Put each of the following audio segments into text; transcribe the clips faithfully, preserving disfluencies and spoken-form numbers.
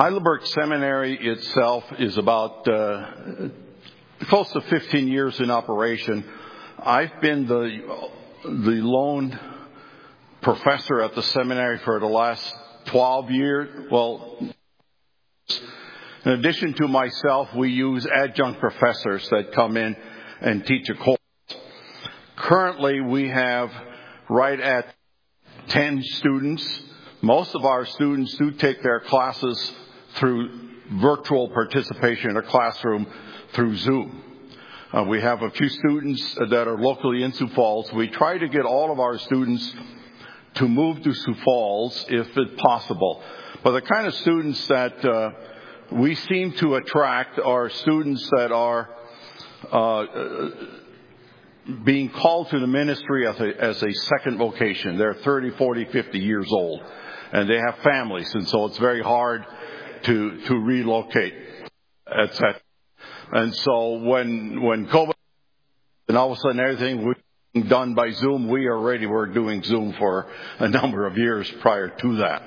Heidelberg Seminary itself is about uh, close to fifteen years in operation. I've been the the lone professor at the seminary for the last twelve years. Well, in addition to myself, we use adjunct professors that come in and teach a course. Currently, we have right at ten students. Most of our students do take their classes through virtual participation in a classroom through Zoom. Uh, we have a few students that are locally in Sioux Falls. We try to get all of our students to move to Sioux Falls if it's possible. But the kind of students that uh, we seem to attract are students that are uh, being called to the ministry as a, as a second vocation. They're thirty, forty, fifty years old, and they have families, and so it's very hard to to relocate, et cetera. And so when when COVID and all of a sudden everything was done by Zoom, we already were doing Zoom for a number of years prior to that.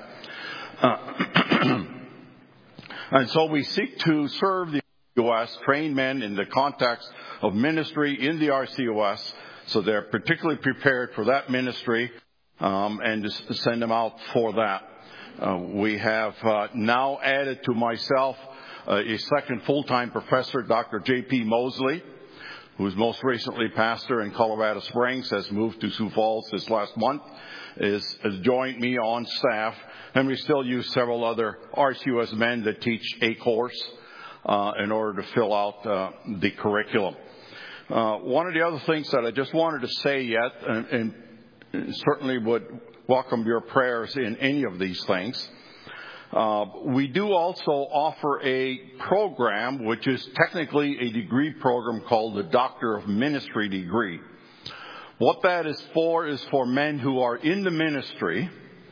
Uh, and so we seek to serve the R C O S, train men in the context of ministry in the R C O S, so they're particularly prepared for that ministry, um, and to send them out for that. Uh, we have uh, now added to myself uh, a second full-time professor, Doctor J P Mosley, who's most recently pastor in Colorado Springs, has moved to Sioux Falls this last month, is, has joined me on staff, and we still use several other R C O S men that teach a course uh, in order to fill out uh, the curriculum. Uh, one of the other things that I just wanted to say yet, and, and certainly would welcome your prayers in any of these things. Uh, we do also offer a program which is technically a degree program called the Doctor of Ministry degree. What that is for is for men who are in the ministry,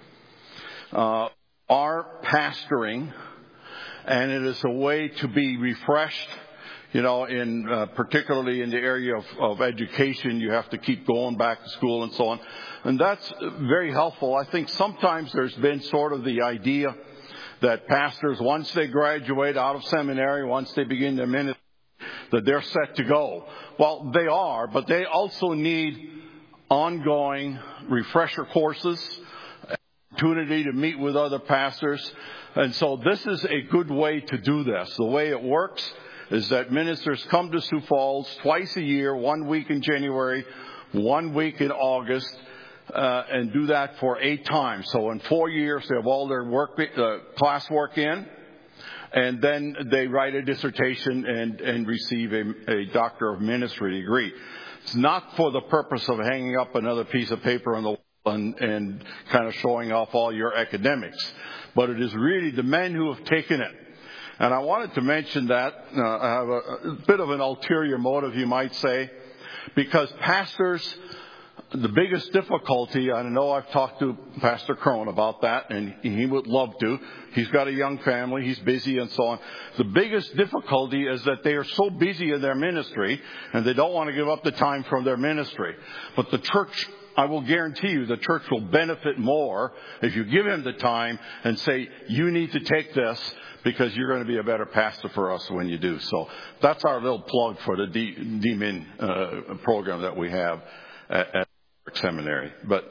uh, are pastoring, and it is a way to be refreshed. You know, in uh, particularly in the area of, of education, you have to keep going back to school and so on. And that's very helpful. I think sometimes there's been sort of the idea that pastors, once they graduate out of seminary, once they begin their ministry, that they're set to go. Well, they are, but they also need ongoing refresher courses, opportunity to meet with other pastors. And so this is a good way to do this. The way it works is that ministers come to Sioux Falls twice a year, one week in January, one week in August, uh, and do that for eight times. So in four years, they have all their work, uh, class work in, and then they write a dissertation and, and receive a, a Doctor of Ministry degree. It's not for the purpose of hanging up another piece of paper on the wall and, and kind of showing off all your academics, but it is really the men who have taken it. And I wanted to mention that. Uh, I have a, a bit of an ulterior motive, you might say, because pastors, the biggest difficulty, I know I've talked to Pastor Crone about that, and he would love to. He's got a young family, he's busy and so on. The biggest difficulty is that they are so busy in their ministry, and they don't want to give up the time from their ministry. But the church, I will guarantee you, the church will benefit more if you give him the time and say, you need to take this, because you're going to be a better pastor for us when you do. So that's our little plug for the D M I N uh, program that we have at, at seminary. But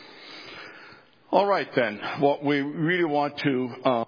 all right then, what we really want to uh,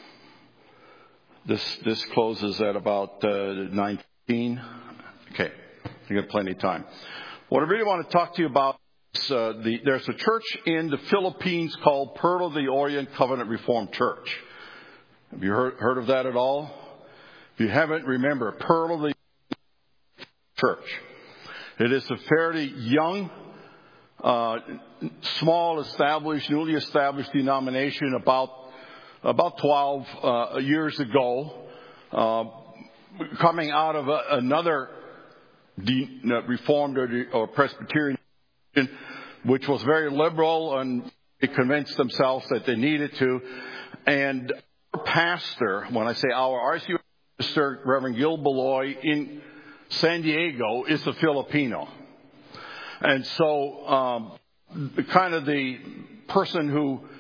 this this closes at about uh, nine fifteen. Okay, you got plenty of time. What I really want to talk to you about is uh, the there's a church in the Philippines called Pearl of the Orient Covenant Reformed Church. Have you heard, heard of that at all? If you haven't, remember, Pearl of the Church. It is a fairly young, uh, small, established, newly established denomination about about twelve uh, years ago, uh, coming out of a, another de- Reformed or, or Presbyterian, which was very liberal, and they convinced themselves that they needed to. And our pastor, when I say our, R C O pastor, Reverend Gil Beloy in San Diego, is a Filipino. And so um, kind of the person who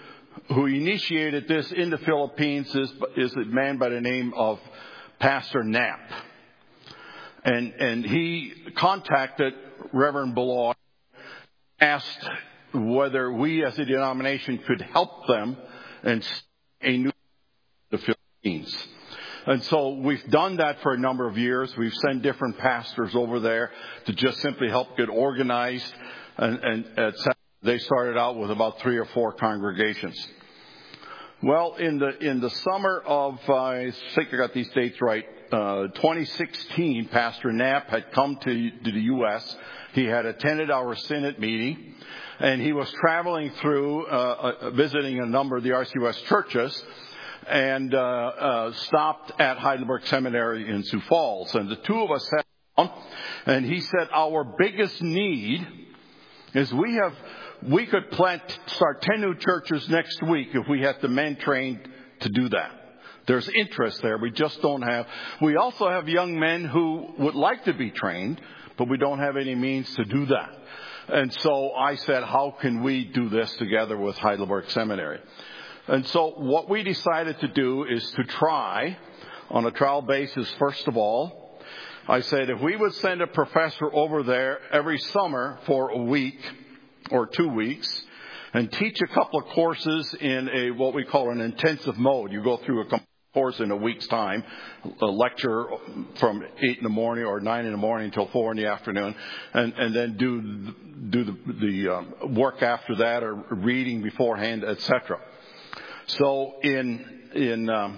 who initiated this in the Philippines is, is a man by the name of Pastor Knapp. And, and he contacted Reverend Beloy, asked whether we as a denomination could help them and a new the Philippines. And so we've done that for a number of years. We've sent different pastors over there to just simply help get organized. And, and et cetera. They started out with about three or four congregations. Well, in the in the summer of, uh, I think I got these dates right, uh, twenty sixteen, Pastor Knapp had come to, to the U S He had attended our Synod meeting, and he was traveling through, uh, uh, visiting a number of the R C U S churches, and uh, uh, stopped at Heidelberg Seminary in Sioux Falls. And the two of us sat down, and he said, our biggest need is we have, we could plant, start ten new churches next week if we had the men trained to do that. There's interest there. We just don't have. We also have young men who would like to be trained, but we don't have any means to do that. And so I said, how can we do this together with Heidelberg Seminary? And so what we decided to do is to try on a trial basis, first of all. I said, if we would send a professor over there every summer for a week or two weeks and teach a couple of courses in a what we call an intensive mode. You go through a course in a week's time, a lecture from eight in the morning or nine in the morning until four in the afternoon, and, and then do do the, the um, work after that or reading beforehand, et cetera. So in in um,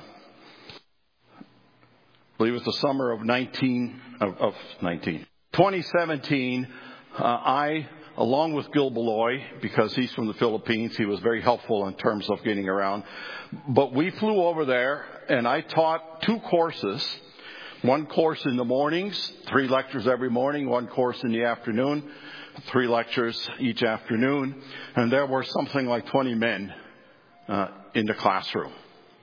I believe it was the summer of nineteen of, of nineteen twenty seventeen, uh, I. along with Gil Beloy, because he's from the Philippines, he was very helpful in terms of getting around. But we flew over there, and I taught two courses. One course in the mornings, three lectures every morning. One course in the afternoon, three lectures each afternoon. And there were something like twenty men uh, in the classroom.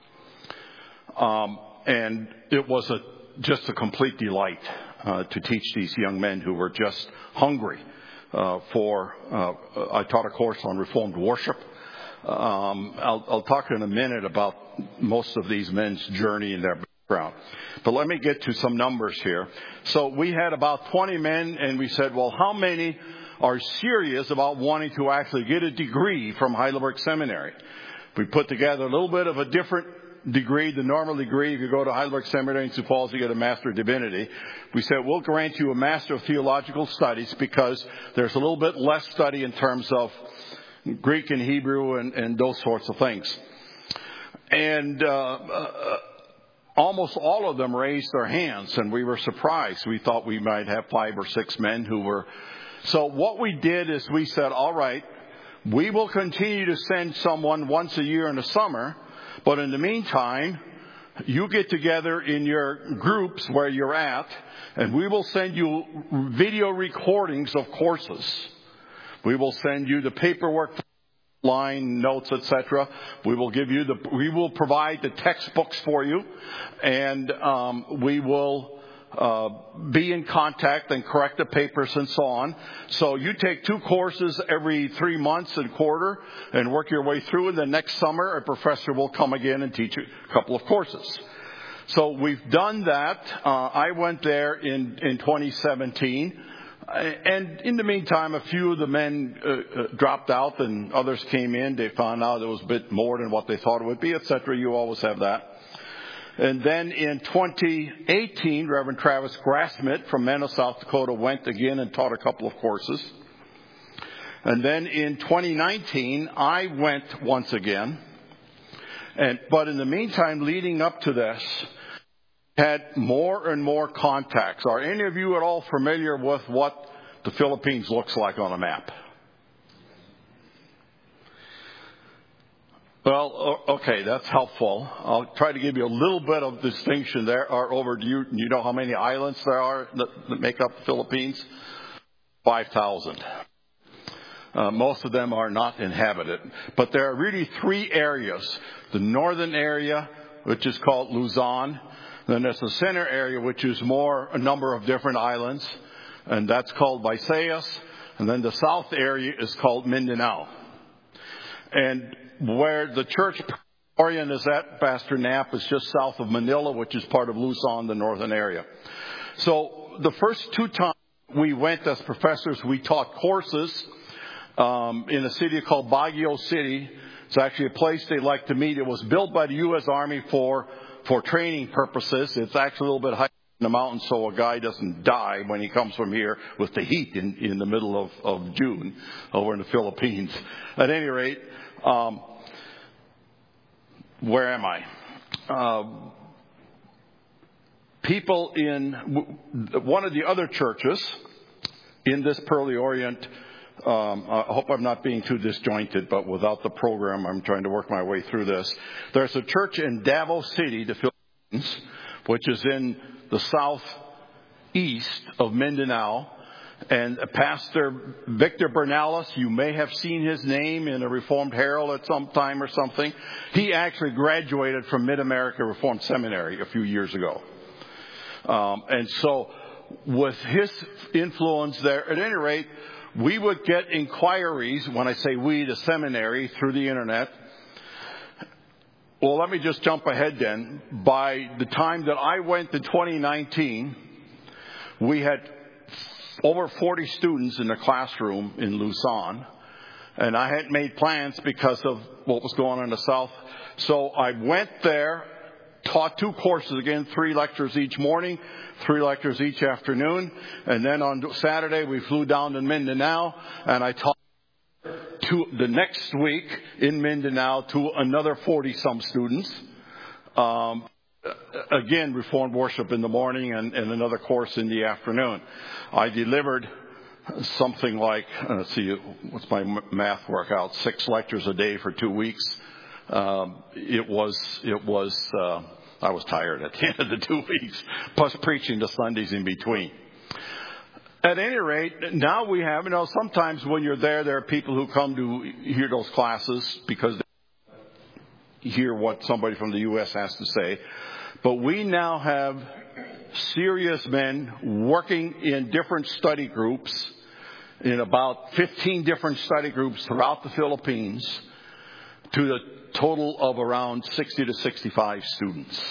Um, and it was a, just a complete delight uh, to teach these young men who were just hungry. Uh, for, uh, I taught a course on Reformed worship. Um, I'll, I'll talk in a minute about most of these men's journey and their background. But let me get to some numbers here. So we had about twenty men, and we said, well, how many are serious about wanting to actually get a degree from Heidelberg Seminary? We put together a little bit of a different degree, the normal degree. If you go to Heidelberg Seminary in Sioux Falls, you get a Master of Divinity. We said, we'll grant you a Master of Theological Studies because there's a little bit less study in terms of Greek and Hebrew and, and those sorts of things. And uh, uh, almost all of them raised their hands, and we were surprised. We thought we might have five or six men who were. So what we did is we said, all right, we will continue to send someone once a year in the summer. But in the meantime, you get together in your groups where you're at, and we will send you video recordings of courses. We will send you the paperwork, line notes, et cetera. We will give you the. We will provide the textbooks for you, and um, we will uh, be in contact and correct the papers and so on. So you take two courses every three months and quarter and work your way through. And the next summer, a professor will come again and teach you a couple of courses. So we've done that. Uh, I went there in, in twenty seventeen. And in the meantime, a few of the men uh, uh, dropped out and others came in. They found out it was a bit more than what they thought it would be, et cetera. You always have that. And then in twenty eighteen, Reverend Travis Grassmith from Mena, South Dakota, went again and taught a couple of courses. And then in twenty nineteen, I went once again. And but in the meantime, leading up to this, had more and more contacts. Are any of you at all familiar with what the Philippines looks like on a map? Well, okay, that's helpful. I'll try to give you a little bit of distinction there. Or over, do you, you know how many islands there are that, that make up the Philippines? five thousand. Uh, most of them are not inhabited. But there are really three areas. The northern area, which is called Luzon. Then there's the center area, which is more a number of different islands. And that's called Visayas. And then the south area is called Mindanao. And where the church Orion is at, Pastor Knapp, is just south of Manila, which is part of Luzon, the northern area. So the first two times we went as professors, we taught courses um, in a city called Baguio City. It's actually a place they like to meet. It was built by the U S Army for for training purposes. It's actually a little bit high in the mountains, so a guy doesn't die when he comes from here with the heat in, in the middle of, of June over in the Philippines. At any rate, um, where am I? Uh, people in one of the other churches in this Pearly Orient, um, I hope I'm not being too disjointed, but without the program, I'm trying to work my way through this. There's a church in Davao City, the Philippines, which is in the southeast of Mindanao. And Pastor Victor Bernales, you may have seen his name in a Reformed Herald at some time or something. He actually graduated from Mid-America Reformed Seminary a few years ago. Um, and so with his influence there, at any rate, we would get inquiries, when I say we, the seminary, through the internet. Well, let me just jump ahead then. By the time that I went in twenty nineteen, we had over forty students in the classroom in Luzon. And I had made plans because of what was going on in the South. So I went there, taught two courses again, three lectures each morning, three lectures each afternoon. And then on Saturday, we flew down to Mindanao, and I taught to the next week in Mindanao to another forty-some students. Um, again, Reformed worship in the morning and, and another course in the afternoon. I delivered something like, uh, let's see, what's my math work out? Six lectures a day for two weeks. Um, it was, it was, uh, I was tired at the end of the two weeks, plus preaching the Sundays in between. At any rate, now we have, you know, sometimes when you're there, there are people who come to hear those classes because they hear what somebody from the U S has to say. But we now have serious men working in different study groups, in about fifteen different study groups throughout the Philippines, to the total of around sixty to sixty-five students.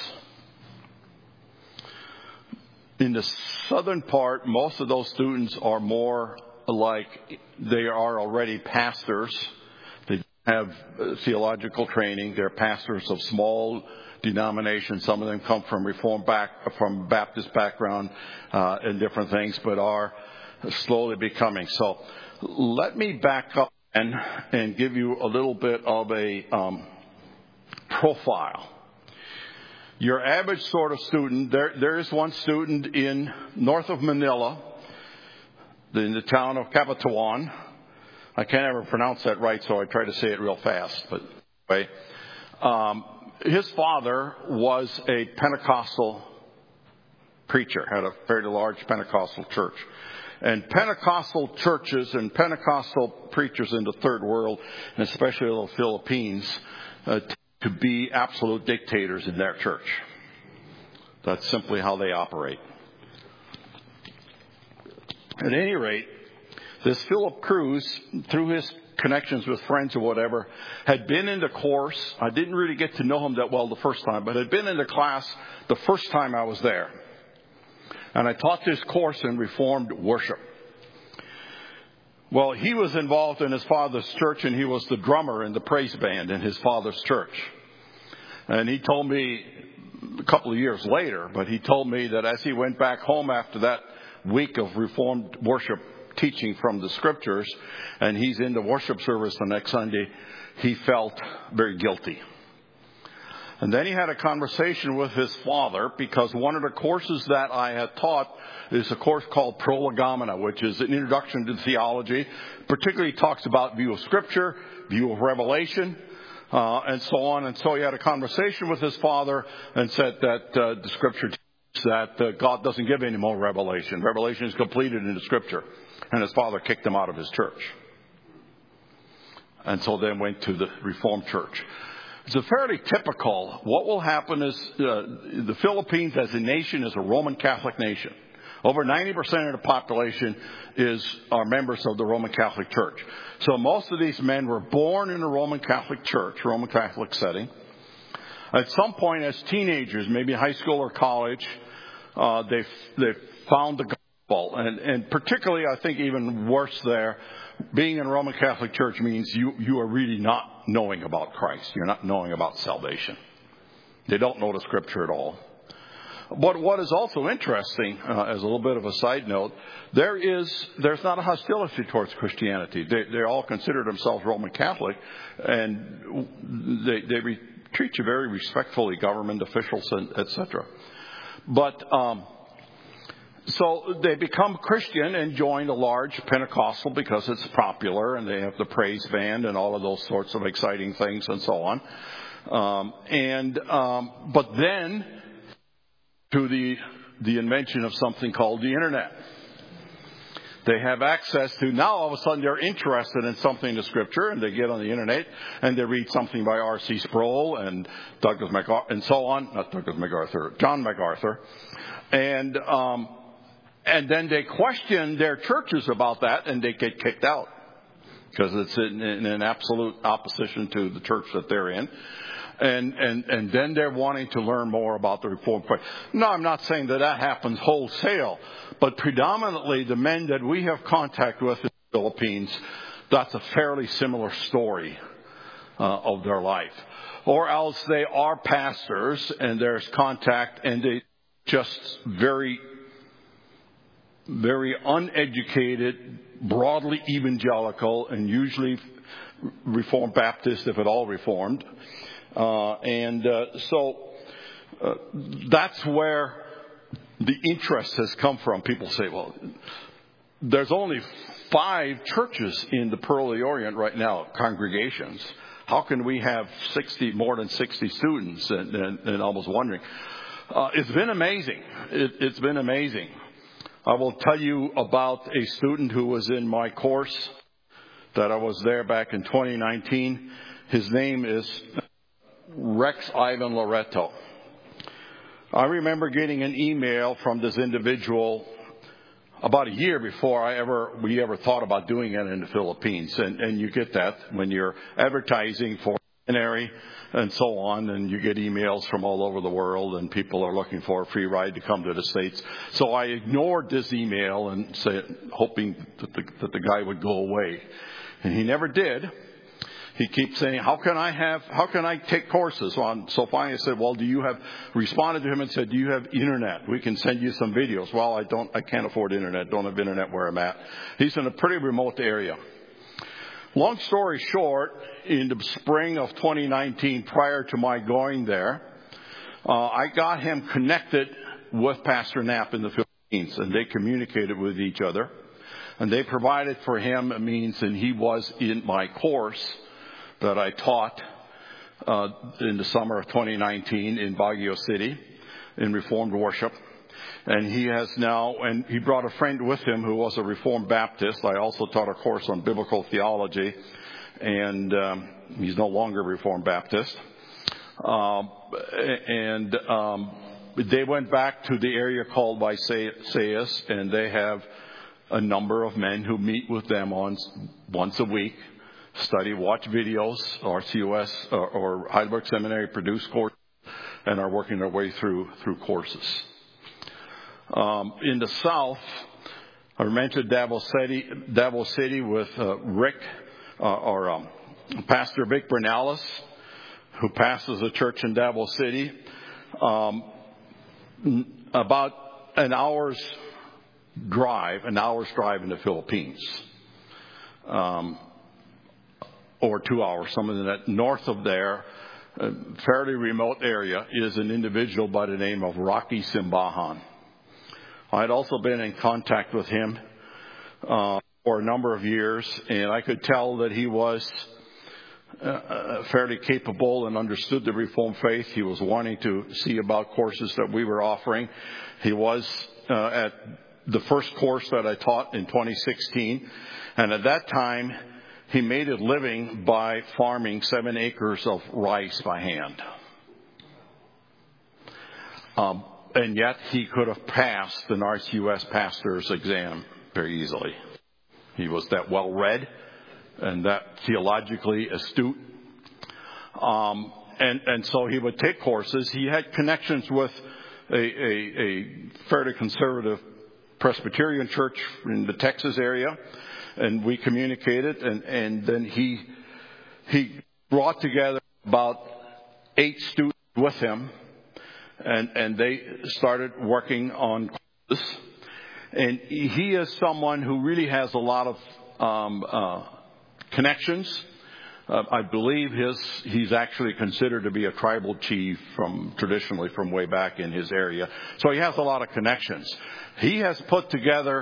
In the southern part, most of those students are more like they are already pastors. They have theological training. They're pastors of small denominations. Some of them come from Reformed back, from Baptist background, uh, and different things, but are slowly becoming. So let me back up and, and give you a little bit of a um, profile. Your average sort of student, there, there is one student in north of Manila, in the town of Cabanatuan. I can't ever pronounce that right, so I try to say it real fast. But anyway, um, his father was a Pentecostal preacher, had a fairly large Pentecostal church. And Pentecostal churches and Pentecostal preachers in the third world, and especially the Philippines, uh, to be absolute dictators in their church. That's simply how they operate. At any rate, this Philip Cruz, through his connections with friends or whatever, had been in the course. I didn't really get to know him that well the first time, but had been in the class the first time I was there. And I taught this course in Reformed worship. Well, he was involved in his father's church, and he was the drummer in the praise band in his father's church. And he told me a couple of years later, but he told me that as he went back home after that week of Reformed worship teaching from the scriptures, and he's in the worship service the next Sunday, he felt very guilty. And then he had a conversation with his father, because one of the courses that I had taught is a course called Prolegomena, which is an introduction to theology. Particularly talks about view of Scripture, view of Revelation, uh, and so on. And so he had a conversation with his father and said that uh, the Scripture teaches that uh, God doesn't give any more revelation. Revelation is completed in the Scripture. And his father kicked him out of his church. And so then went to the Reformed church. It's a fairly typical. What will happen is uh, the Philippines as a nation is a Roman Catholic nation. Over ninety percent of the population is are members of the Roman Catholic Church. So most of these men were born in a Roman Catholic Church, Roman Catholic setting. At some point as teenagers, maybe high school or college, uh, they they found the gospel. And, and particularly, I think even worse there, being in a Roman Catholic Church means you, you are really not knowing about Christ. You're not knowing about salvation. They don't know the Scripture at all. But what is also interesting, uh, as a little bit of a side note, there is there's not a hostility towards Christianity. They they all consider themselves Roman Catholic, and they they re- treat you very respectfully, government officials, and et cetera. But um, so they become Christian and join a large Pentecostal because it's popular, and they have the praise band and all of those sorts of exciting things and so on. Um, and um, but then. to the the invention of something called the Internet. They have access to, now all of a sudden they're interested in something in the Scripture, and they get on the Internet and they read something by R C Sproul and Douglas MacArthur and so on, not Douglas MacArthur, John MacArthur, and um, and then they question their churches about that, and they get kicked out because it's in, in an absolute opposition to the church that they're in. And, and, and then they're wanting to learn more about the Reformed faith. No, I'm not saying that that happens wholesale, but predominantly the men that we have contact with in the Philippines, that's a fairly similar story uh, of their life. Or else they are pastors and there's contact and they just very, very uneducated, broadly evangelical, and usually Reformed Baptist, if at all Reformed. Uh, and uh, so uh, that's where the interest has come from. People say, well, there's only five churches in the Pearl of the Orient right now, congregations. How can we have sixty, more than sixty students? And, and, and I was wondering. Uh, it's been amazing. It, it's been amazing. I will tell you about a student who was in my course that I was there back in twenty nineteen. His name is Rex Ivan Loreto. I remember getting an email from this individual about a year before I ever we ever thought about doing it in the Philippines. And, and you get that when you're advertising for seminary and so on, and you get emails from all over the world, and people are looking for a free ride to come to the States. So I ignored this email and said, hoping that the, that the guy would go away. And he never did. He keeps saying, how can I have, how can I take courses on? So finally I said, well, do you have, responded to him and said, do you have internet? We can send you some videos. Well, I don't, I can't afford internet. Don't have internet where I'm at. He's in a pretty remote area. Long story short, in the spring of twenty nineteen, prior to my going there, uh, I got him connected with Pastor Knapp in the Philippines, and they communicated with each other. And they provided for him a means, and he was in my course that I taught uh, in the summer of twenty nineteen in Baguio City in Reformed worship. And he has now, and he brought a friend with him who was a Reformed Baptist. I also taught a course on biblical theology, and um, he's no longer Reformed Baptist. Um, and um, they went back to the area called Visayas, and they have a number of men who meet with them on once a week. Study, watch videos, R C U S or, or Heidelberg Seminary produce courses, and are working their way through through courses. Um, in the south, I mentioned Davao City, Davao City with uh, Rick uh, or um, Pastor Vic Bernalis, who pastors a church in Davao City. Um, about an hour's drive, an hour's drive in the Philippines. Um, or two hours, something in that north of there, a fairly remote area, is an individual by the name of Rocky Simbahan. I had also been in contact with him uh, for a number of years, and I could tell that he was uh, fairly capable and understood the Reformed faith. He was wanting to see about courses that we were offering. He was uh, at the first course that I taught in twenty sixteen, and at that time, he made a living by farming seven acres of rice by hand. Um, and yet he could have passed an R C U S pastor's exam very easily. He was that well-read and that theologically astute. Um, and, and so he would take courses. He had connections with a, a, a fairly conservative Presbyterian church in the Texas area, and we communicated, and, and then he he brought together about eight students with him, and, and they started working on this. And he is someone who really has a lot of um, uh, connections. Uh, I believe his he's actually considered to be a tribal chief from traditionally from way back in his area. So he has a lot of connections. He has put together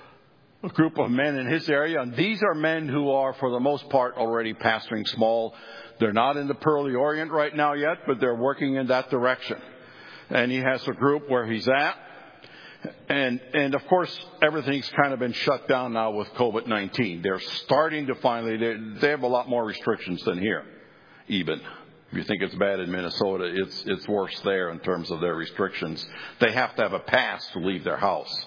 a group of men in his area, and these are men who are, for the most part, already pastoring small. They're not in the Pearly Orient right now yet, but they're working in that direction. And he has a group where he's at. And, and of course, everything's kind of been shut down now with COVID nineteen. They're starting to finally, they, they have a lot more restrictions than here, even. If you think it's bad in Minnesota, it's, it's worse there in terms of their restrictions. They have to have a pass to leave their house,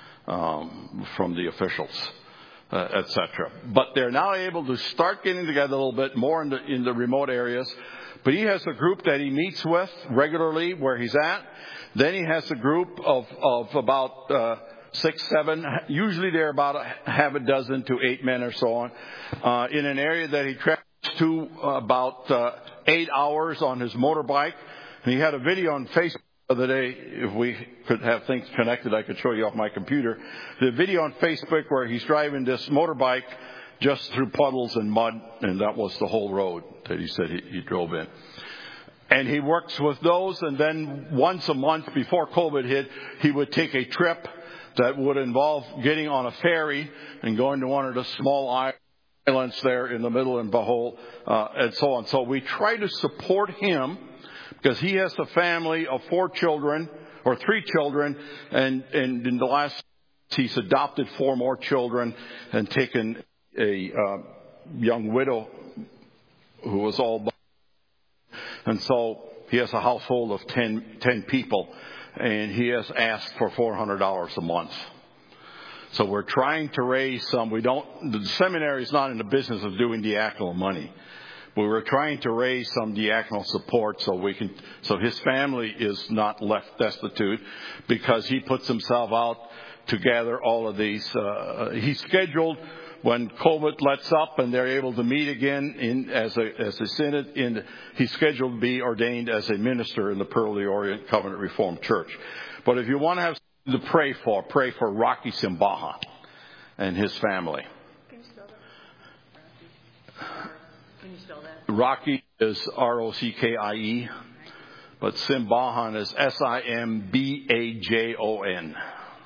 um, from the officials, uh, et cetera. But they're now able to start getting together a little bit more in the, in the remote areas. But he has a group that he meets with regularly where he's at. Then he has a group of, of about uh, six, seven, usually they're about a half a dozen to eight men or so on, uh, in an area that he travels to about uh, eight hours on his motorbike. And he had a video on Facebook the other day. If we could have things connected, I could show you off my computer. The video on Facebook where he's driving this motorbike just through puddles and mud, and that was the whole road that he said he, he drove in. And he works with those, and then once a month before COVID hit, he would take a trip that would involve getting on a ferry and going to one of the small islands there in the middle in Bohol, uh, and so on. So we try to support him because he has a family of four children, or three children, and, and in the last, he's adopted four more children and taken a uh, young widow who was all. And so he has a household of ten, ten people, and he has asked for four hundred dollars a month. So we're trying to raise some. We don't, the seminary is not in the business of doing diaconal money. But we're trying to raise some diaconal support so we can, so his family is not left destitute, because he puts himself out to gather all of these. Uh, he's scheduled, when COVID lets up and they're able to meet again in, as a as a synod, in, he's scheduled to be ordained as a minister in the Pearly Orient Covenant Reformed Church. But if you want to have something to pray for, pray for Rocky Simbaha and his family. Can you spell that? Can you spell that? Rocky is R O C K I E, but Simbahan is S I M B A J O N.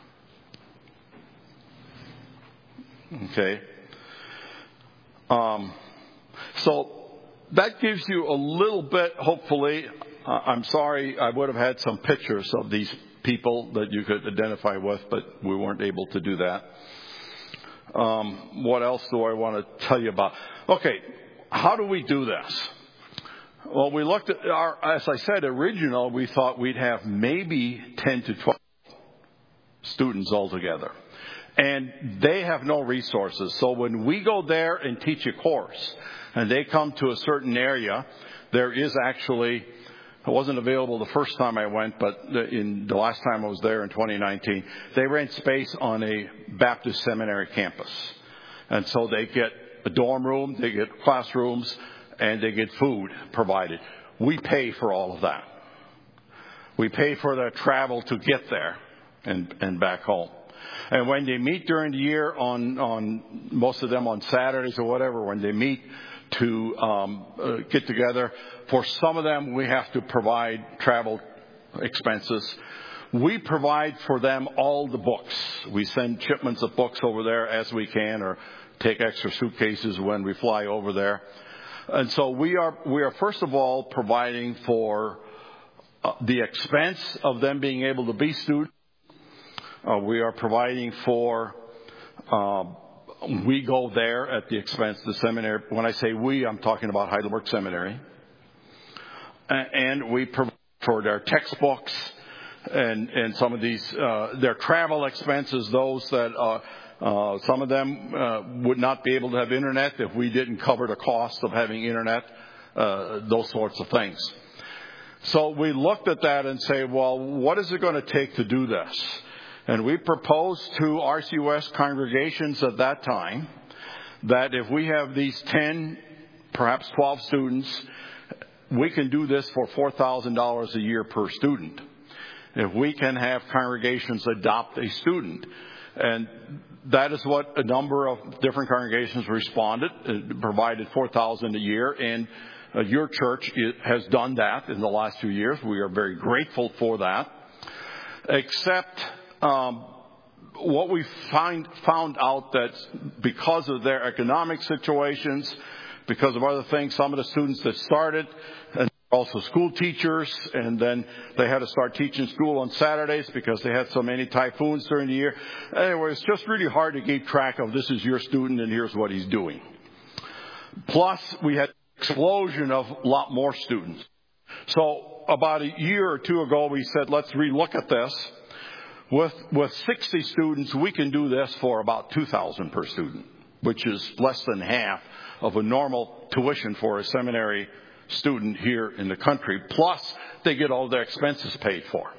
Okay. Um, so that gives you a little bit, hopefully. Uh, I'm sorry, I would have had some pictures of these people that you could identify with, but we weren't able to do that. Um, what else do I want to tell you about? Okay, how do we do this? Well, we looked at our, as I said, original, we thought we'd have maybe ten to twelve students altogether. And they have no resources. So when we go there and teach a course and they come to a certain area, there is actually, it wasn't available the first time I went, but in the last time I was there in twenty nineteen, they rent space on a Baptist seminary campus. And so they get a dorm room, they get classrooms, and they get food provided. We pay for all of that. We pay for their travel to get there and, and back home. And when they meet during the year on, on most of them on Saturdays or whatever, when they meet to um, uh, get together, for some of them we have to provide travel expenses. We provide for them all the books. We send shipments of books over there as we can, or take extra suitcases when we fly over there. And so we are we are first of all providing for uh, the expense of them being able to be students. Uh, we are providing for, uh, we go there at the expense of the seminary. When I say we, I'm talking about Heidelberg Seminary. And we provide for their textbooks and and some of these uh, their travel expenses, those that uh, uh, some of them uh, would not be able to have internet if we didn't cover the cost of having internet, uh, those sorts of things. So we looked at that and say, well, what is it going to take to do this? And we proposed to R C U S congregations at that time that if we have these ten, perhaps twelve students, we can do this for four thousand dollars a year per student. If we can have congregations adopt a student. And that is what a number of different congregations responded, it provided four thousand dollars a year. And uh, your church has done that in the last few years. We are very grateful for that. Except um, what we find found out that because of their economic situations, because of other things, some of the students that started, and also school teachers, and then they had to start teaching school on Saturdays because they had so many typhoons during the year. Anyway, it's just really hard to keep track of this is your student and here's what he's doing. Plus, we had an explosion of a lot more students. So about a year or two ago, we said, let's relook at this. With with sixty students, we can do this for about two thousand dollars per student, which is less than half of a normal tuition for a seminary student here in the country. Plus, they get all their expenses paid for.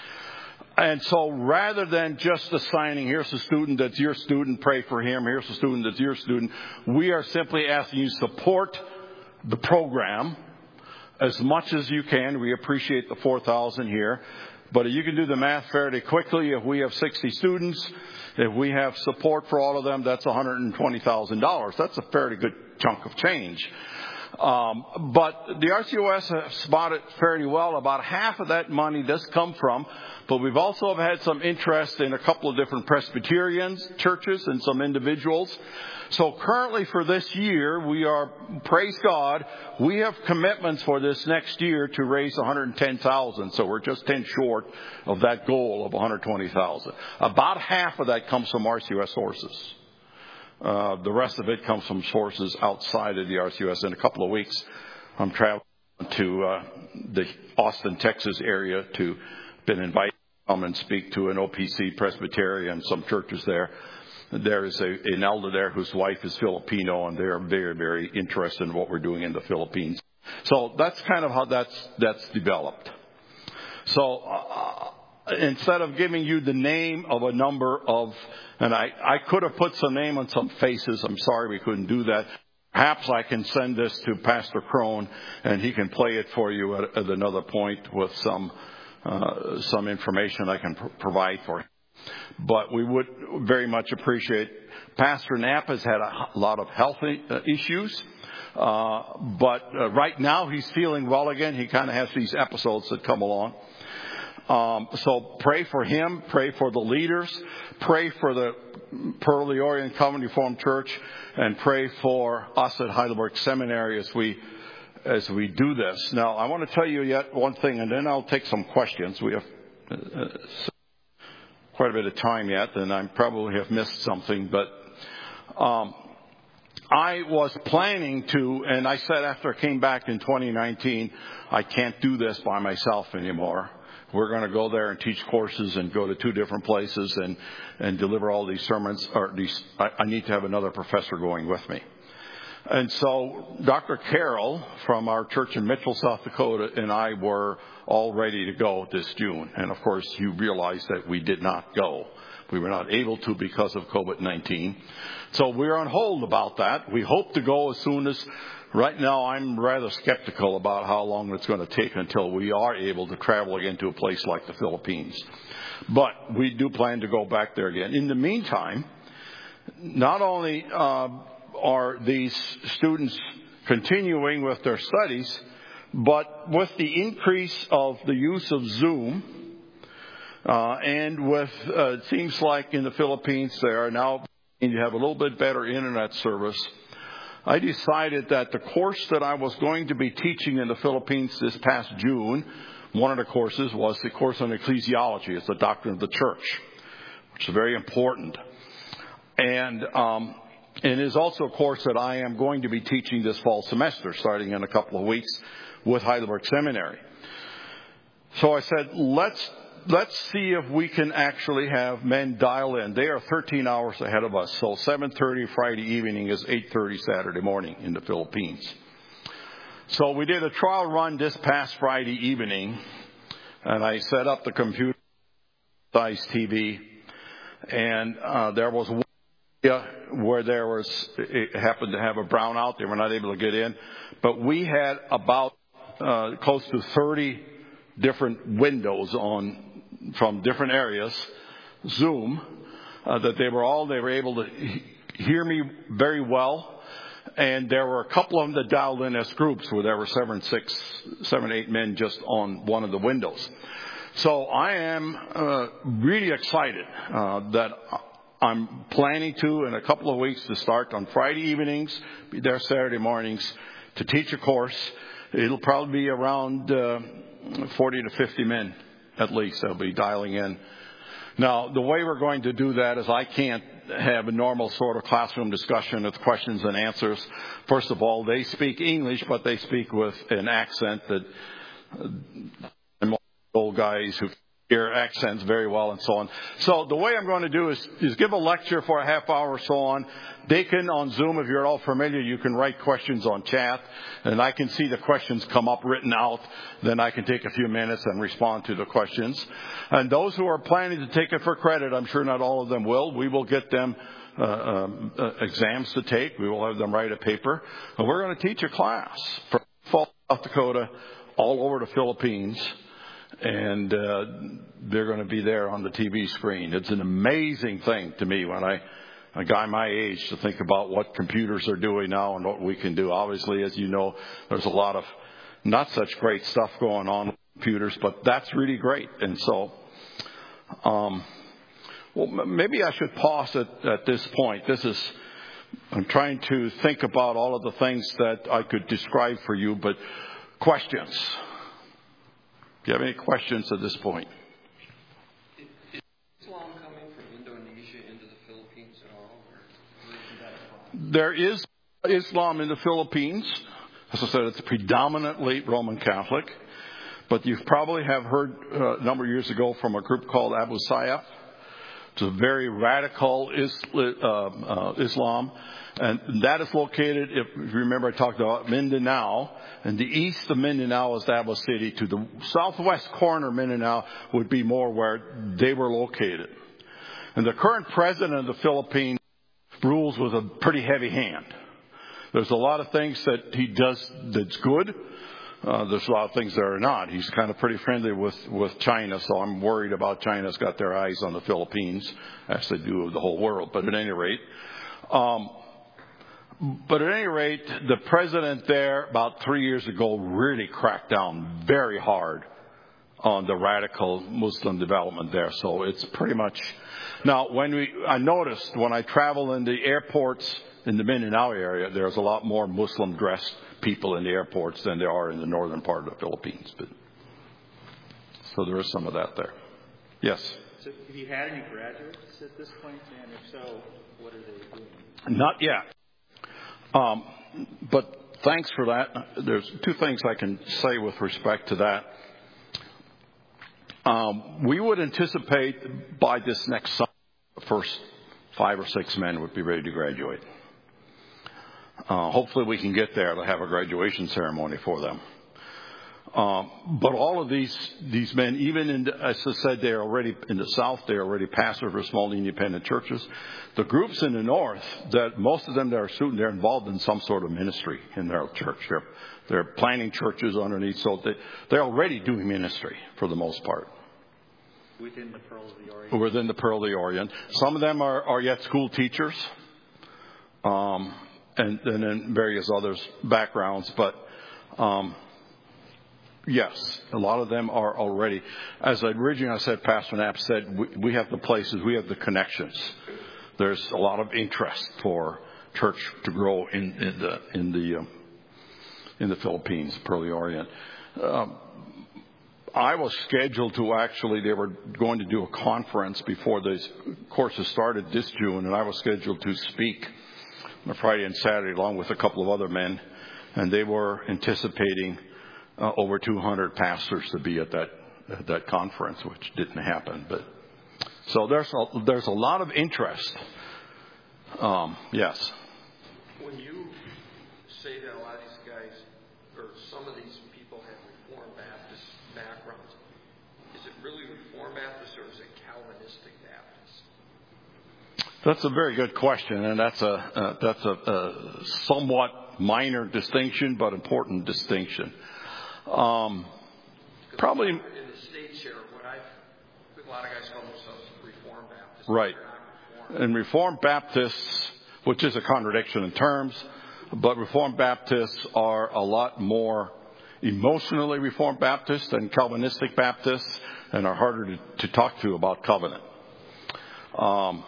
And so rather than just assigning, here's a student that's your student, pray for him, here's a student that's your student, we are simply asking you to support the program as much as you can. We appreciate the four thousand dollars here. But you can do the math fairly quickly. If we have sixty students, if we have support for all of them, that's one hundred twenty thousand dollars. That's a fairly good chunk of change. Um, but the R C O S have spotted fairly well. About half of that money does come from, but we've also had some interest in a couple of different Presbyterian churches and some individuals. So currently for this year, we are, praise God, we have commitments for this next year to raise one hundred ten thousand dollars. So we're just ten short of that goal of one hundred twenty thousand dollars. About half of that comes from R C U S sources. Uh, the rest of it comes from sources outside of the R C U S. In a couple of weeks, I'm traveling to uh, the Austin, Texas area to, been invited to come and speak to an O P C Presbyterian, some churches there. There is a, an elder there whose wife is Filipino, and they are very, very interested in what we're doing in the Philippines. So that's kind of how that's that's developed. So uh, instead of giving you the name of a number of, and I, I could have put some name on some faces. I'm sorry we couldn't do that. Perhaps I can send this to Pastor Crone, and he can play it for you at, at another point with some uh, some information I can pr- provide for him. But we would very much appreciate. Pastor Knapp has had a lot of health issues, uh, but uh, right now he's feeling well again. He kind of has these episodes that come along. Um, so pray for him, pray for the leaders, pray for the Pearl of the Orient Covenant Reformed Church, and pray for us at Heidelberg Seminary as we as we do this. Now, I want to tell you yet one thing, and then I'll take some questions. We have uh, quite a bit of time yet, and I probably have missed something, but um, I was planning to, and I said after I came back in twenty nineteen, I can't do this by myself anymore. We're going to go there and teach courses and go to two different places and, and deliver all these sermons. Or these, I, I need to have another professor going with me. And so Doctor Carroll from our church in Mitchell, South Dakota, and I were all ready to go this June. And, of course, you realize that we did not go. We were not able to because of COVID nineteen. So we're on hold about that. We hope to go as soon as, right now I'm rather skeptical about how long it's going to take until we are able to travel again to a place like the Philippines. But we do plan to go back there again. In the meantime, not only uh, are these students continuing with their studies, but with the increase of the use of Zoom, uh, and with, uh, it seems like in the Philippines they are now, you have a little bit better internet service. I decided that the course that I was going to be teaching in the Philippines this past June, one of the courses was the course on ecclesiology. It's the doctrine of the church, which is very important. And um, it is also a course that I am going to be teaching this fall semester, starting in a couple of weeks with Heidelberg Seminary. So I said, let's let's see if we can actually have men dial in. They are thirteen hours ahead of us. So seven thirty Friday evening is eight thirty Saturday morning in the Philippines. So we did a trial run this past Friday evening, and I set up the computer-sized T V, and uh, there was one area where there was, it happened to have a brownout. They were not able to get in. But we had about uh, close to thirty different windows on from different areas, Zoom, uh, that they were all, they were able to he- hear me very well. And there were a couple of them that dialed in as groups where there were seven, six, seven, eight men just on one of the windows. So I am uh, really excited uh, that I'm planning to, in a couple of weeks, to start on Friday evenings, be there Saturday mornings, to teach a course. It'll probably be around uh, forty to fifty men, at least, that'll be dialing in. Now, the way we're going to do that is I can't have a normal sort of classroom discussion with questions and answers. First of all, they speak English, but they speak with an accent that uh, old guys who hear accents very well and so on. So the way I'm going to do is, is give a lecture for a half hour or so on. They can, on Zoom, if you're at all familiar, you can write questions on chat, and I can see the questions come up written out. Then I can take a few minutes and respond to the questions. And those who are planning to take it for credit, I'm sure not all of them will. We will get them uh, um, uh, exams to take. We will have them write a paper. And we're going to teach a class from South Dakota all over the Philippines. And uh, they're going to be there on the T V screen. It's an amazing thing to me when I, a guy my age, to think about what computers are doing now and what we can do. Obviously, as you know, there's a lot of not such great stuff going on with computers, but that's really great. And so, um, well, maybe I should pause at, at this point. This is, I'm trying to think about all of the things that I could describe for you, but questions. Do you have any questions at this point? Is Islam coming from Indonesia into the Philippines at all? Or is that there is Islam in the Philippines. As I said, it's predominantly Roman Catholic. But you probably have heard uh, a number of years ago from a group called Abu Sayyaf. It's a very radical Islam, uh, uh, Islam. And that is located, if you remember, I talked about Mindanao. And the east of Mindanao is Davao City. To the southwest corner of Mindanao would be more where they were located. And the current president of the Philippines rules with a pretty heavy hand. There's a lot of things that he does that's good. Uh, there's a lot of things that are not. He's kind of pretty friendly with, with China, so I'm worried about China's got their eyes on the Philippines, as they do of the whole world. But at any rate, um, But at any rate, the president there about three years ago really cracked down very hard on the radical Muslim development there. So it's pretty much now when we I noticed when I travel in the airports in the Mindanao area, there's a lot more Muslim dressed people in the airports than there are in the northern part of the Philippines. But so there is some of that there. Yes. So have you had any graduates at this point, and if so, what are they doing? Not yet. Um, but thanks for that. There's two things I can say with respect to that. Um, we would anticipate by this next summer, the first five or six men would be ready to graduate. Uh, hopefully we can get there to have a graduation ceremony for them. Um, but all of these these men, even in the, as I said, they're already in the South. They're already pastors for small independent churches. The groups in the North, that most of them that are students, they're involved in some sort of ministry in their church. They're they're planning churches underneath, so they they're already doing ministry for the most part. Within the Pearl of the Orient. Within the Pearl of the Orient, some of them are, are yet school teachers, um, and and then various others backgrounds, but. Um, Yes, a lot of them are already. As I originally said, Pastor Knapp said, we, we have the places, we have the connections. There's a lot of interest for church to grow in, in the in the um, in the Philippines, Pearl of the Orient. Um, I was scheduled to actually, they were going to do a conference before the courses started this June, and I was scheduled to speak on Friday and Saturday along with a couple of other men, and they were anticipating Uh, over two hundred pastors to be at that at that conference, which didn't happen. But so there's a, there's a lot of interest. Um, yes. When you say that a lot of these guys, or some of these people have Reformed Baptist backgrounds, is it really Reformed Baptist or is it Calvinistic Baptist? That's a very good question, and that's a uh, that's a, a somewhat minor distinction, but important distinction. Um, probably in the States here, what I a lot of guys call themselves Reformed Baptists. Right. Reformed. And Reformed Baptists, which is a contradiction in terms, but Reformed Baptists are a lot more emotionally Reformed Baptists than Calvinistic Baptists, and are harder to, to talk to about covenant. Um,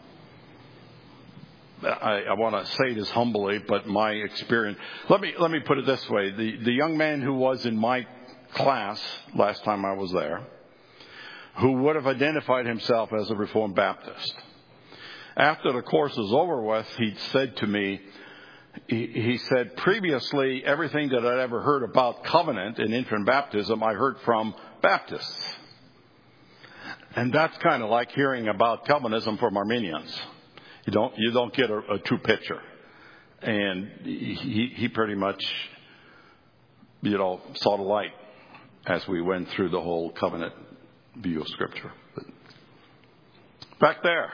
I, I want to say this humbly, but my experience. Let me let me put it this way: the the young man who was in my class last time I was there, who would have identified himself as a Reformed Baptist, after the course was over with, he said to me, he, he said, previously everything that I'd ever heard about covenant and infant baptism, I heard from Baptists, and that's kind of like hearing about Calvinism from Arminians. You don't you don't get a, a true picture, and he he pretty much, you know, saw the light as we went through the whole covenant view of Scripture. But back there.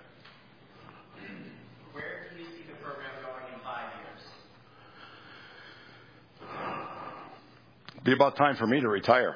Where do you see the program going in five years? Be about time for me to retire.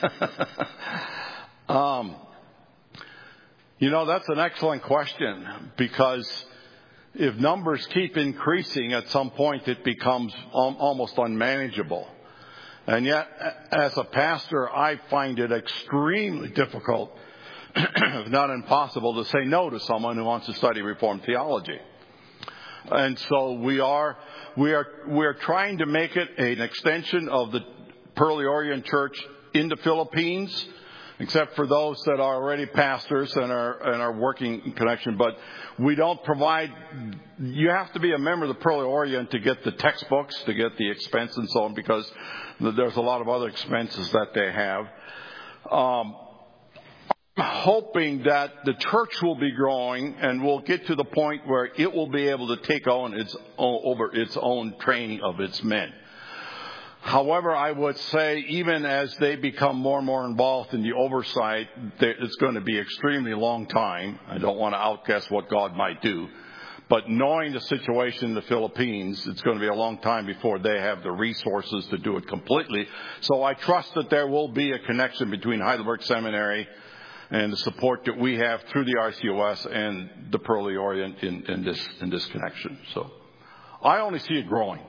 No. um. You know, that's an excellent question, because if numbers keep increasing, at some point it becomes almost unmanageable. And yet, as a pastor, I find it extremely difficult, if not impossible, to say no to someone who wants to study Reformed theology. And so we are, we are, we are trying to make it an extension of the Pearly Orient Church in the Philippines, except for those that are already pastors and are and are working in connection. But we don't provide. You have to be a member of the Pearly Orient to get the textbooks, to get the expense and so on, because there's a lot of other expenses that they have. Um, I'm hoping that the church will be growing and will get to the point where it will be able to take on its own, over its own training of its men. However, I would say even as they become more and more involved in the oversight, it's going to be an extremely long time. I don't want to outguess what God might do. But knowing the situation in the Philippines, it's going to be a long time before they have the resources to do it completely. So I trust that there will be a connection between Heidelberg Seminary and the support that we have through the R C O S and the Pearly Orient in, in this in this connection. So I only see it growing.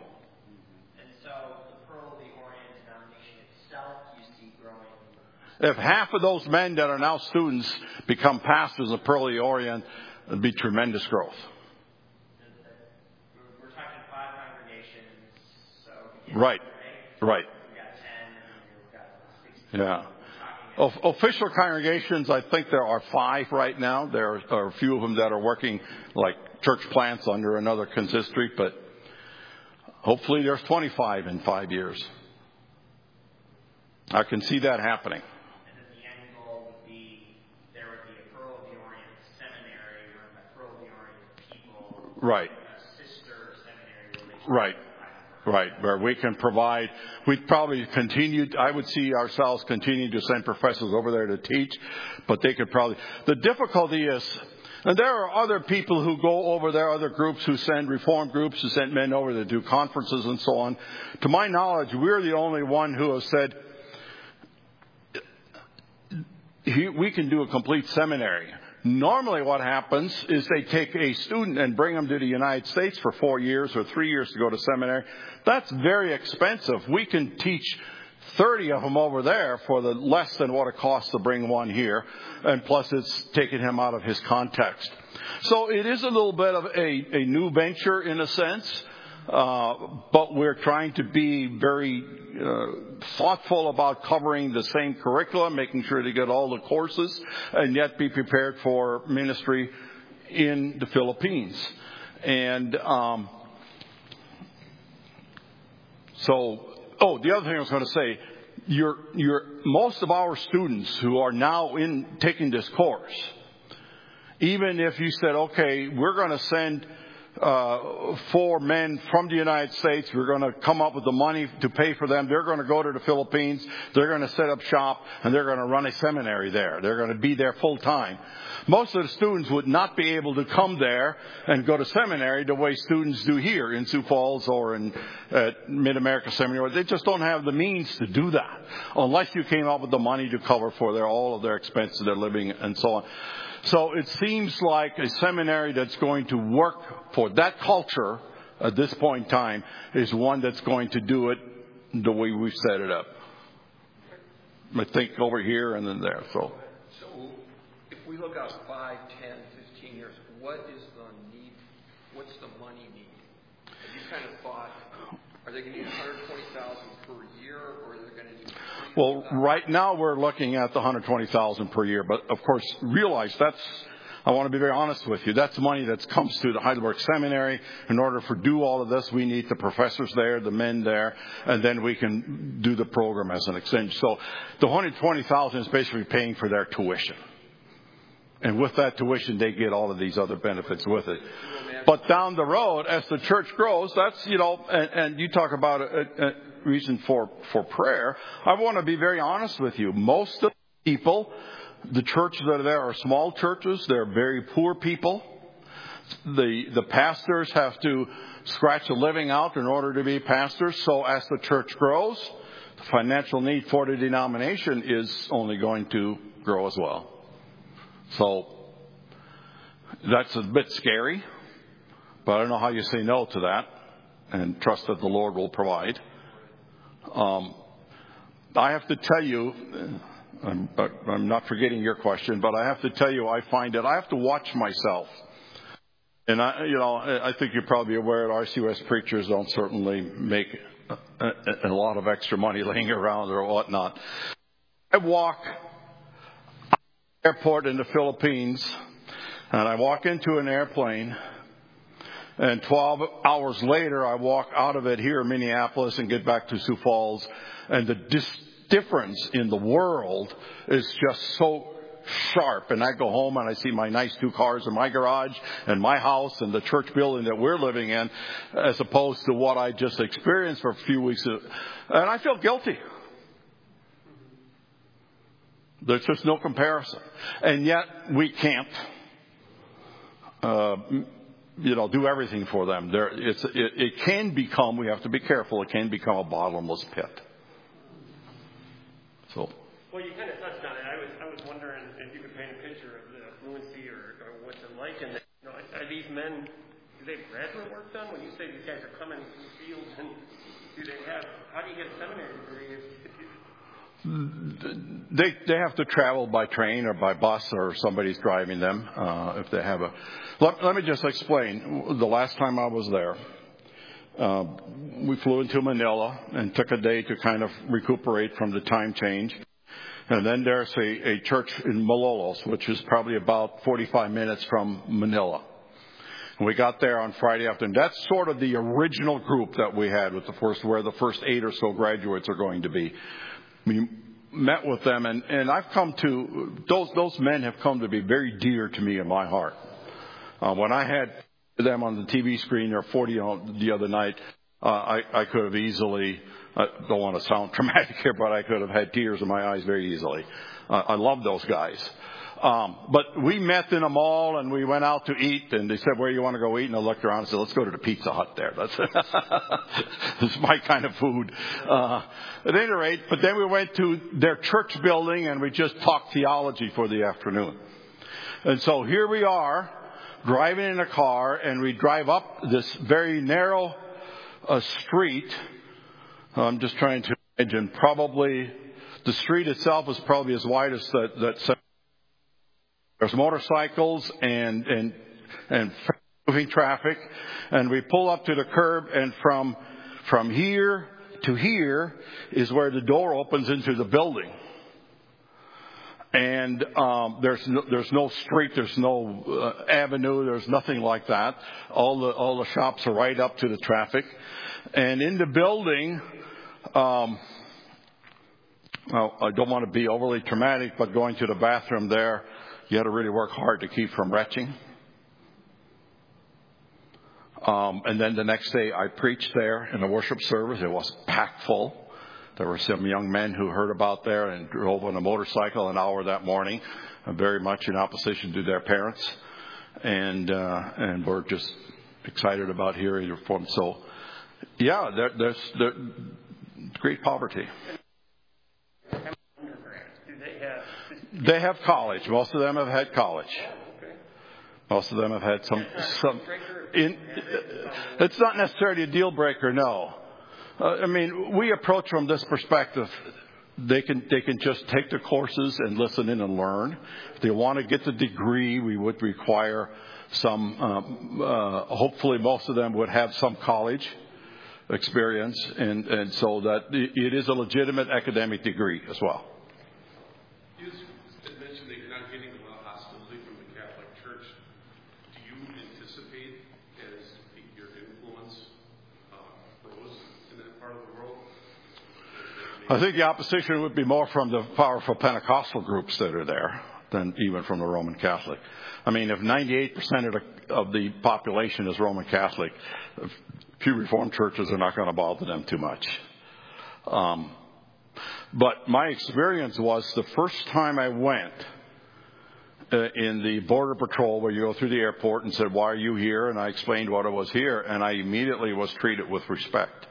If half of those men that are now students become pastors of Pearly Orient, it would be tremendous growth. We're talking five congregations, so... Right, right. We've got ten, we've got sixteen. Yeah. O- official congregations, I think there are five right now. There are a few of them that are working like church plants under another consistory, but hopefully there's twenty-five in five years. I can see that happening. Right. Right. Right. Where we can provide, we'd probably continue, I would see ourselves continuing to send professors over there to teach, but they could probably, the difficulty is, and there are other people who go over there, other groups who send Reformed groups, who send men over to do conferences and so on. To my knowledge, we're the only one who has said, we can do a complete seminary. Normally what happens is they take a student and bring them to the United States for four years or three years to go to seminary. That's very expensive. We can teach thirty of them over there for the less than what it costs to bring one here. And plus it's taking him out of his context. So it is a little bit of a, a new venture in a sense. Uh, but we're trying to be very uh, thoughtful about covering the same curriculum, making sure to get all the courses, and yet be prepared for ministry in the Philippines. And um, so, oh, the other thing I was going to say, your, your, most of our students who are now in taking this course, even if you said, okay, we're going to send uh, four men from the United States, we're going to come up with the money to pay for them. They're going to go to the Philippines. They're going to set up shop and they're going to run a seminary there. They're going to be there full time. Most of the students would not be able to come there and go to seminary the way students do here in Sioux Falls or in uh, Mid-America Seminary. They just don't have the means to do that unless you came up with the money to cover for their, all of their expenses, their living and so on. So it seems like a seminary that's going to work for that culture at this point in time is one that's going to do it the way we've set it up. I think over here and then there. So, so if we look out five, ten, fifteen years, what is the need? What's the money need? Have you kind of thought, are they going to need one hundred twenty thousand dollars per year, or are they going to need? Well, right now we're looking at the one hundred twenty thousand dollars per year, but of course realize that's, I want to be very honest with you, that's money that comes to the Heidelberg Seminary. In order to do all of this, we need the professors there, the men there, and then we can do the program as an extension. So the one hundred twenty thousand dollars is basically paying for their tuition. And with that tuition, they get all of these other benefits with it. But down the road, as the church grows, that's, you know, and, and you talk about a, a reason for, for prayer. I want to be very honest with you. Most of the people, the churches that are there are small churches. They're very poor people. The, the pastors have to scratch a living out in order to be pastors. So as the church grows, the financial need for the denomination is only going to grow as well. So that's a bit scary, but I don't know how you say no to that and trust that the Lord will provide. Um, I have to tell you, I'm, I'm not forgetting your question, but I have to tell you, I find that I have to watch myself. And I, you know, I think you're probably aware that R C U S preachers don't certainly make a, a, a lot of extra money laying around or whatnot. I walk airport in the Philippines, and I walk into an airplane, and twelve hours later I walk out of it here in Minneapolis and get back to Sioux Falls, and the dis- difference in the world is just so sharp. And I go home and I see my nice two cars in my garage and my house and the church building that we're living in, as opposed to what I just experienced for a few weeks, and I feel guilty. There's just no comparison. And yet we can't, uh, you know, do everything for them. There, it's, it, it can become, we have to be careful, it can become a bottomless pit. So. Well, you kind of touched on it. I was, I was wondering if you could paint a picture of the fluency or, or what's it like. And, you know, are these men, do they have graduate work done? When you say these guys are coming from the fields, and do they have, how do you get a seminary degree if, if you... They they have to travel by train or by bus, or somebody's driving them. Uh, if they have a, let, let me just explain. The last time I was there, uh, we flew into Manila and took a day to kind of recuperate from the time change. And then there's a, a church in Malolos, which is probably about forty-five minutes from Manila. And we got there on Friday afternoon. That's sort of the original group that we had with the first, where the first eight or so graduates are going to be. We met with them, and, and I've come to, those those men have come to be very dear to me in my heart. Uh, when I had them on the T V screen, or forty the other night, uh, I, I could have easily, I don't want to sound dramatic here, but I could have had tears in my eyes very easily. Uh, I love those guys. Um, but we met in a mall and we went out to eat, and they said, where do you want to go eat? And I looked around and said, let's go to the Pizza Hut there. That's, that's my kind of food. Uh, at any rate, but then we went to their church building and we just talked theology for the afternoon. And so here we are driving in a car, and we drive up this very narrow uh, street. I'm just trying to imagine, probably the street itself is probably as wide as that, that there's motorcycles and, and, and moving traffic, and we pull up to the curb, and from, from here to here is where the door opens into the building. And, um, there's no, there's no street, there's no uh, avenue, there's nothing like that. All the, all the shops are right up to the traffic. And in the building, um, well, I don't want to be overly traumatic, but going to the bathroom there, you had to really work hard to keep from retching. Um, and then the next day I preached there in a worship service. It was packed full. There were some young men who heard about there and drove on a motorcycle an hour that morning, uh, very much in opposition to their parents. And, uh, and we're just excited about hearing the reform. So, yeah, there, there's there, great poverty. Do they have? They have college. Most of them have had college. Most of them have had some. some in, it's not necessarily a deal breaker, no. Uh, I mean, we approach from this perspective. They can they can just take the courses and listen in and learn. If they want to get the degree, we would require some. Um, uh, hopefully, most of them would have some college experience, and, and so that it is a legitimate academic degree as well. You mentioned that you're not getting a lot of hostility from the Catholic Church. Do you anticipate, as your influence uh, grows in that part of the world? I think the opposition would be more from the powerful Pentecostal groups that are there than even from the Roman Catholic. I mean, if ninety-eight percent of the, of the population is Roman Catholic, few Reformed churches are not going to bother them too much. Um, but my experience was the first time I went uh, in the Border Patrol, where you go through the airport and said, "Why are you here?" And I explained what I was here, and I immediately was treated with respect.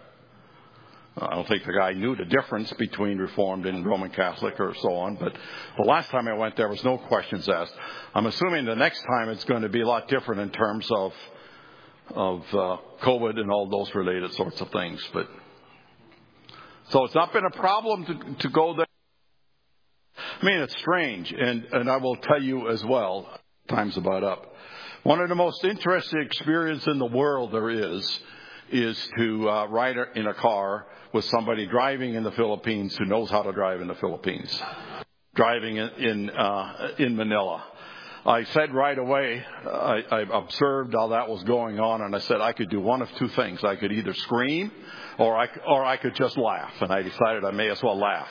I don't think the guy knew the difference between Reformed and Roman Catholic or so on, but the last time I went there was no questions asked. I'm assuming the next time it's going to be a lot different in terms of of uh, COVID and all those related sorts of things. But so it's not been a problem to, to go there. I mean, it's strange, and, and I will tell you as well, time's about up. One of the most interesting experiences in the world there is, is to uh, ride in a car with somebody driving in the Philippines who knows how to drive in the Philippines, driving in in, uh, in Manila. I said right away, I, I observed how that was going on, and I said I could do one of two things. I could either scream or I, or I could just laugh, and I decided I may as well laugh.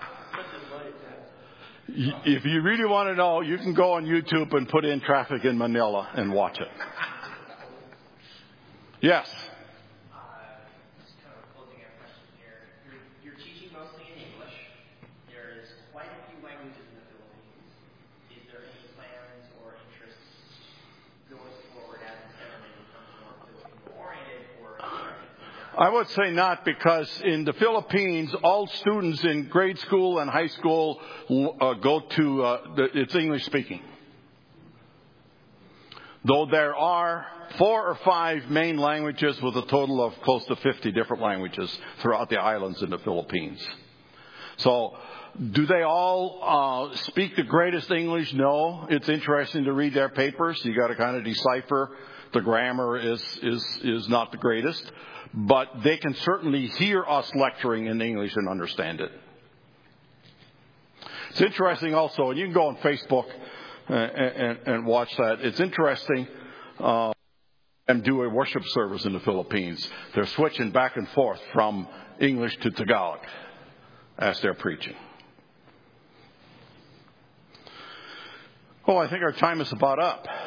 If you really want to know, you can go on YouTube and put in traffic in Manila and watch it. Yes? I would say not, because in the Philippines, all students in grade school and high school uh, go to, uh, the, it's English speaking. Though there are four or five main languages with a total of close to fifty different languages throughout the islands in the Philippines. So, do they all uh, speak the greatest English? No. It's interesting to read their papers. You got to kind of decipher. The grammar is, is, is not the greatest. But they can certainly hear us lecturing in English and understand it. It's interesting also, and you can go on Facebook and, and, and watch that. It's interesting uh, and do a worship service in the Philippines. They're switching back and forth from English to Tagalog as they're preaching. Oh, I think our time is about up.